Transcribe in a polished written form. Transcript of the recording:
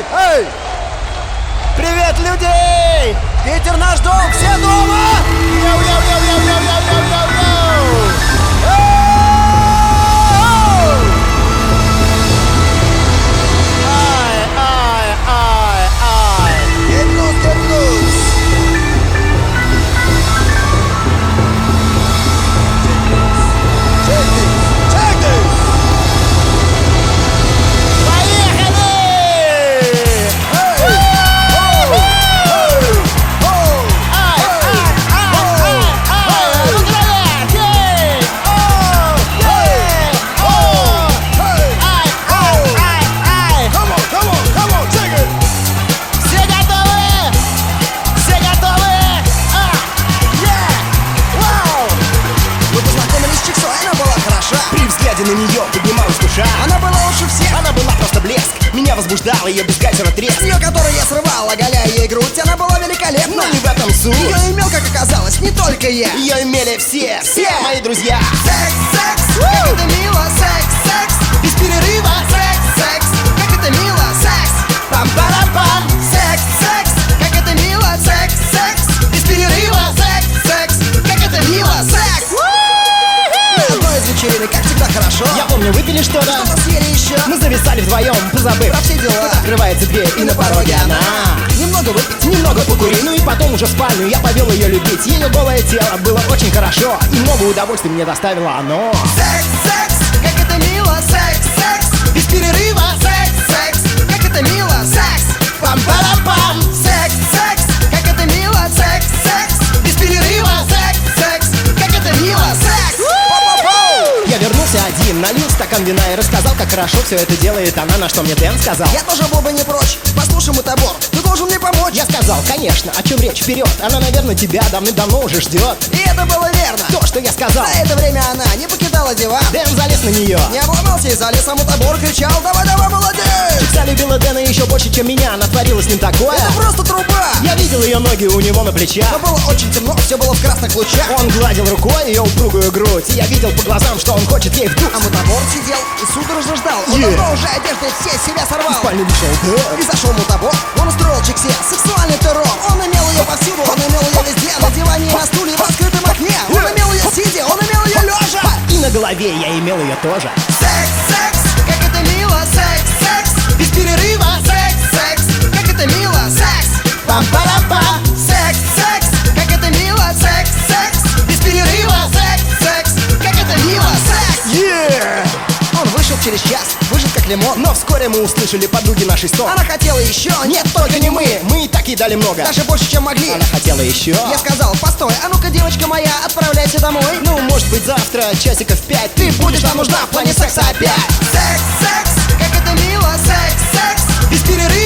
Эй! Привет, людей! Питер наш дом, все дома? Йоу-йоу-йоу-йоу-йоу-йоу-йоу-йоу! Ай! Get loose, get loose! Check this! На нее поднималась душа. Она была лучше всех. Она была просто блеск. Меня возбуждал ее бюстгальтер треск. С нее, которую я срывал, оголяя ей грудь, она была великолепна. Но не в этом суть. Ее имел, как оказалось, не только я. Ее имели все мои друзья. Секс, секс, как это мило. Секс, секс, без перерыва. Секс, секс, как это мило. Секс, пам-парам-пам. Секс, секс, как это мило. Секс, секс, без перерыва. Секс, секс, как это мило. Секс. На одной из вечеринок, как всегда, хорошо. Я помню, выпили что-то, Что-то съели еще. мы зависали вдвоем, позабыв Про все дела. Тут открывается дверь, и на пороге она. Немного выпить, Немного покури, ну и потом уже в спальню я повел ее любить. Ее голое тело было очень хорошо, и много удовольствия мне доставило оно. секс, секс, как это мило. Секс, секс, без перерыва. Секс, секс, как это мило. Секс, пам-парам-пам. Секс, секс, как это мило. Секс, секс, без перерыва. Секс, секс, как это мило. Секс. Я вернулся один, налил стакан вина и рассказал, как хорошо все это делает она, на что мне Дэн сказал. Я тоже был бы не прочь. Послушай, мутабор, ты должен мне помочь. Я сказал, конечно, о чем речь, вперед. Она, наверное, тебя давным-давно уже ждет. И это было верно. То, что я сказал. За это время она не покидала диван. Дэн залез на нее. Не обломался и залез, а мутабор кричал: давай, давай, молодец. Чикса любила Дэна еще больше, чем меня. Она творила с ним такое. Это просто труба. Я видел ее ноги у него на плечах. Но было очень темно, все было в красных лучах. Он гладил рукой ее упругую грудь, и я видел по глазам, что он хочет ей вдуть. А мутабор сидел и судорожно ждал. Он давно уже одежды все с себя сорвал. В спальню вышел Дэн. И зашел мутабор, он устроил Чиксе сексуальный террор. Он имел ее повсюду, он имел ее везде. На диване, на стуле, в открытом окне. Он имел ее сидя, он имел ее лежа. И на голове я имел ее тоже. Секс, секс, как это мило. Секс, секс, без перерыва. Секс, секс, как это мило. Секс, пам-парам-пам. Секс, секс, как это мило. Секс, секс, без перерыва. Секс, секс, как это мило. Секс. Он вышел через час, выжат как лимон. Но вскоре мы услышали подруги нашей стон. Она хотела еще, Нет, только не мы. Мы и так ей дали много. даже больше, чем могли. Она хотела еще. Я сказал: постой, а ну-ка, девочка моя, отправляйся домой. Ну, может быть, завтра часиков 5 ты будешь нам нужна в плане секса опять. Секс, секс, как это мило. Секс, секс, без перерыва.